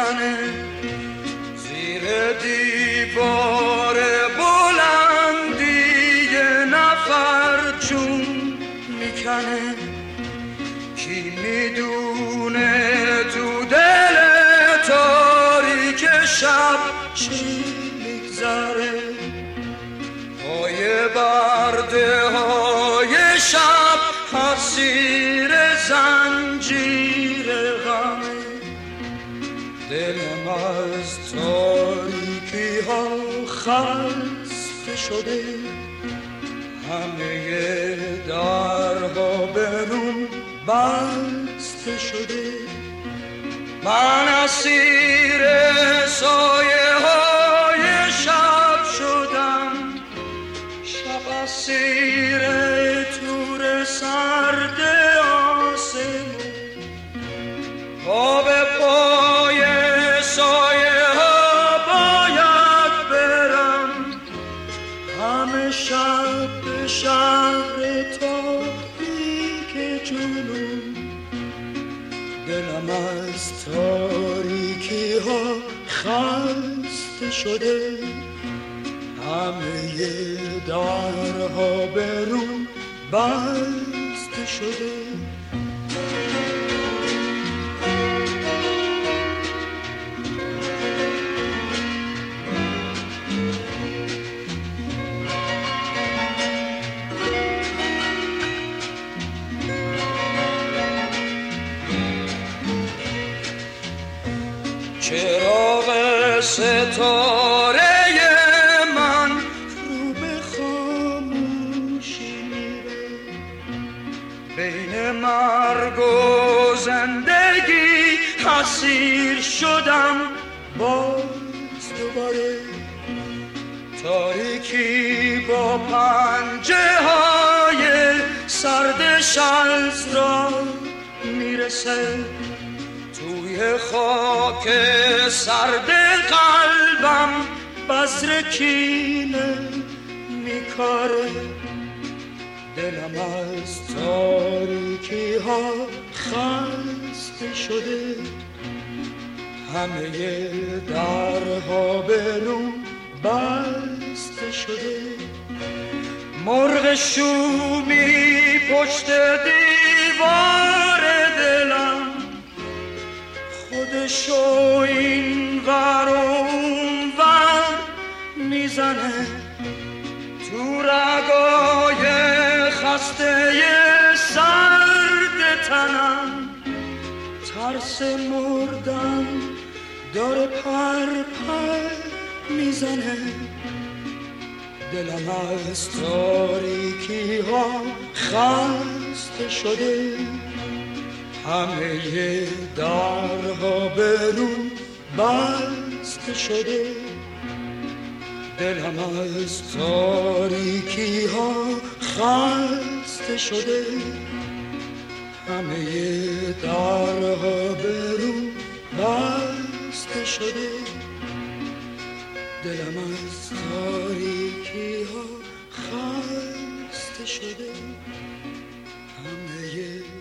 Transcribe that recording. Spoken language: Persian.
میزنه، زیر دیوار بلندی یه نفر جون میکنه. کی میدونه تو دل تاریک شب چی میگذره؟ پای برده های شب اسیر زنجیر غمه. دلم از تاریکی ها خسته شده، همه درها به روم بسته شده. من اسیر سایه های شب شدم، شب اسیر تور سرد آسمون. پا به پای سایه ها باید برم، همه شب به شهر تاریک جنون. دلم از تاریکی ها خسته شده، همه درها به روم بسته شده. چراغ ستاره من رو به خاموشی میره، بین مرگ و زندگی اسیر شدم باز دوباره. تاریکی با پنجه های سردش از را میرسه، توی خاک سرد قلبم بذر کینه میکاره. دلم از تاریکی ها خسته شده، همه درها به روم بسته شده. مرغ شومی پشت دیوار دلم، خودشو این ور و اون ور میزنه. تو رگای خسته سرد تنم ترس مردن داره پر میزنه. دلم از تاریکی ها خسته شده، همه درها به روم بسته شده. دلم از تاریکی ها خسته شده، همه درها به روم بسته شده. دلم از تاریکی ها خسته شده، همه